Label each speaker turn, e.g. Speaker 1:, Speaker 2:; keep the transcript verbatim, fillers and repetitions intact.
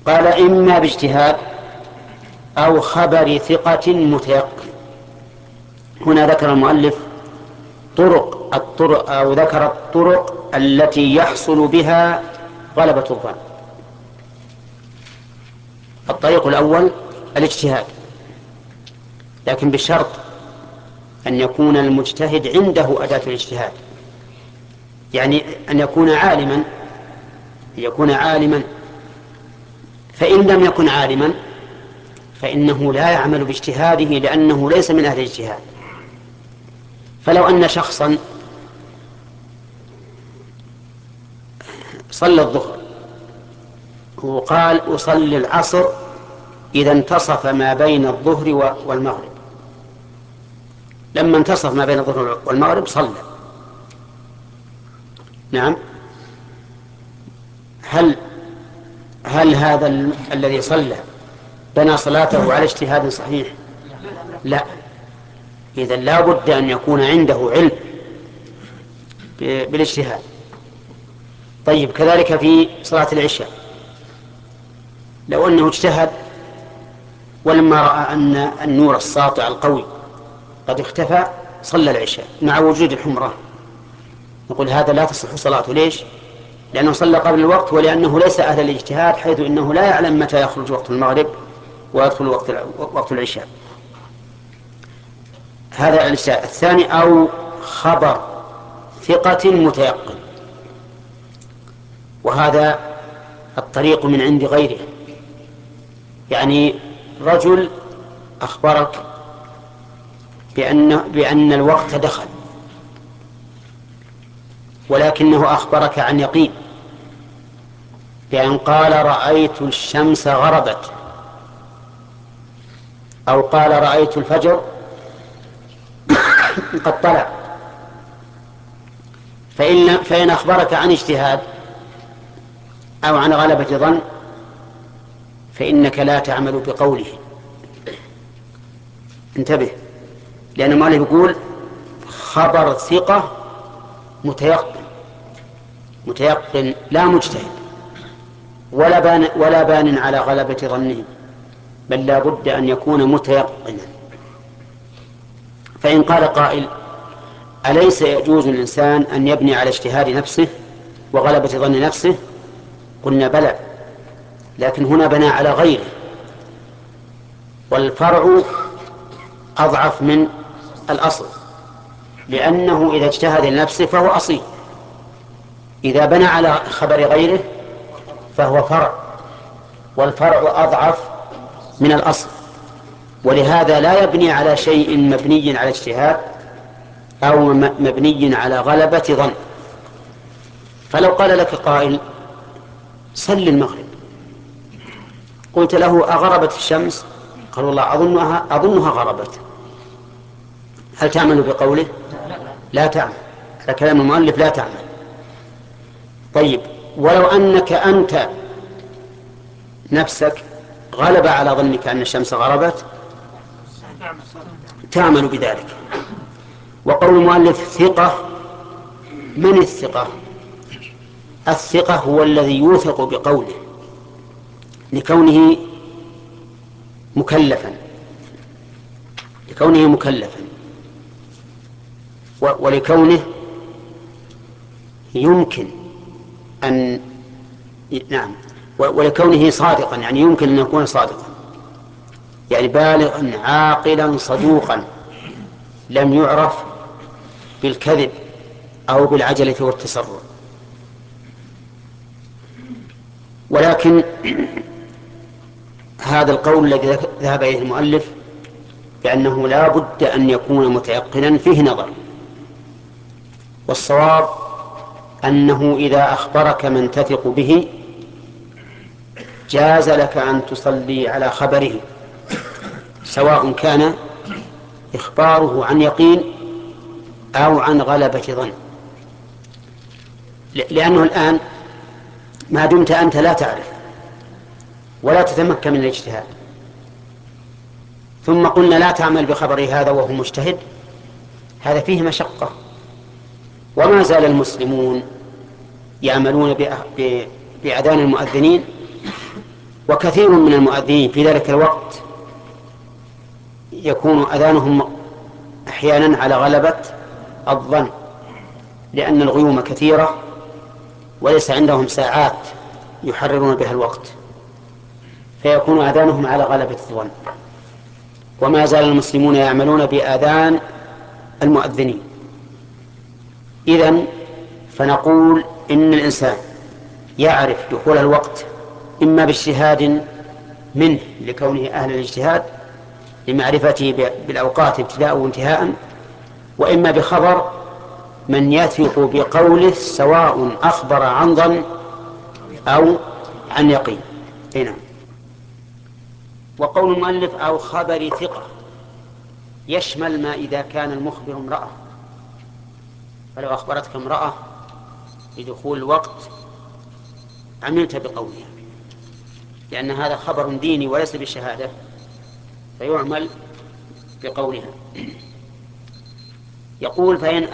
Speaker 1: قال إما باجتهاد أو خبر ثقة متيقن. هنا ذكر المؤلف طرق الطرق أو ذكر الطرق التي يحصل بها غلبة الظن. الطريق الأول الاجتهاد، لكن بشرط أن يكون المجتهد عنده أداة الاجتهاد، يعني أن يكون عالما أن يكون عالما فإن لم يكن عالما فإنه لا يعمل باجتهاده لأنه ليس من أهل الاجتهاد. فلو أن شخصا صلى الظهر وقال أصلي العصر إذا انتصف ما بين الظهر والمغرب، لما انتصف ما بين الظهر والمغرب صلى. نعم، هل هل هذا ال... الذي صلى بنى صلاته على اجتهاد صحيح؟ لا، إذا لا بد أن يكون عنده علم بالاجتهاد. طيب، كذلك في صلاة العشاء، لو أنه اجتهد ولما رأى أن النور الساطع القوي قد اختفى صلى العشاء مع وجود الحمرة، نقول هذا لا تصح صلاته. ليش؟ لأنه صلى قبل الوقت، ولأنه ليس أهل الاجتهاد، حيث إنه لا يعلم متى يخرج وقت المغرب ويدخل وقت وقت العشاء. هذا العشاء. الثاني أو خبر ثقة متيقن، وهذا الطريق من عند غيره، يعني رجل أخبرك بأن, بأن الوقت دخل، ولكنه أخبرك عن يقين، بأن قال رأيت الشمس غربت، أو قال رأيت الفجر قد طلع. فإن, فإن أخبرك عن اجتهاد أو عن غلبة ظن فإنك لا تعمل بقوله. انتبه، لأن مالك يقول خبر ثقة متيقن، متيقن لا مجتهد ولا بان, ولا بان على غلبة ظنه، بل لا بد أن يكون متيقنا. فإن قال قائل أليس يجوز الإنسان أن يبني على اجتهاد نفسه وغلبة ظن نفسه؟ قلنا بلى، لكن هنا بنى على غيره، والفرع أضعف من الأصل، لأنه إذا اجتهد لنفسه فهو أصيل، إذا بنى على خبر غيره فهو فرع، والفرع أضعف من الأصل، ولهذا لا يبني على شيء مبني على اجتهاد أو مبني على غلبة ظن. فلو قال لك قائل صل المغرب، قلت له أغربت الشمس؟ قال والله أظنها, أظنها غربت، هل تعمل بقوله؟ لا تعمل، على كلام المؤلف لا تعمل. طيب، ولو أنك أنت نفسك غلب على ظنك أن الشمس غربت تعمل بذلك. وقول المؤلف ثقة، من الثقة؟ الثقة هو الذي يوثق بقوله لكونه مكلفا لكونه مكلفا ولكونه يمكن أن نعم ولكونه صادقا، يعني يمكن أن يكون صادقا، يعني بالغا عاقلا صدوقا لم يعرف بالكذب أو بالعجلة والتسرع. ولكن هذا القول الذي ذهب إليه المؤلف بأنه لا بد أن يكون متيقنا فيه نظر، والصواب أنه إذا أخبرك من تثق به جاز لك أن تصلي على خبره، سواء كان إخباره عن يقين أو عن غلبة ظن، لأنه الآن ما دمت أنت لا تعرف ولا تتمكن من الاجتهاد، ثم قلنا لا تعمل بخبر هذا وهو مجتهد، هذا فيه مشقة. وما زال المسلمون يعملون بأذان المؤذنين وكثير من المؤذنين في ذلك الوقت يكون أذانهم أحيانا على غلبة الظن، لأن الغيوم كثيرة وليس عندهم ساعات يحررون بها الوقت، فيكون أذانهم على غلبة الظن. وما زال المسلمون يعملون بآذان المؤذنين. إذن فنقول إن الإنسان يعرف دخول الوقت إما باجتهاد منه لكونه أهل الاجتهاد لمعرفته بالأوقات ابتداء وانتهاء، وإما بخبر من يثق بقوله سواء أخبر عن ظن أو عن يقين. هنا وقول المؤلف أو خبر ثقة يشمل ما إذا كان المخبر امرأة، فلو أخبرتك امرأة بدخول الوقت عملت بقولها، لأن هذا خبر ديني وليس بشهادة، فيعمل بقولها. يقول فإن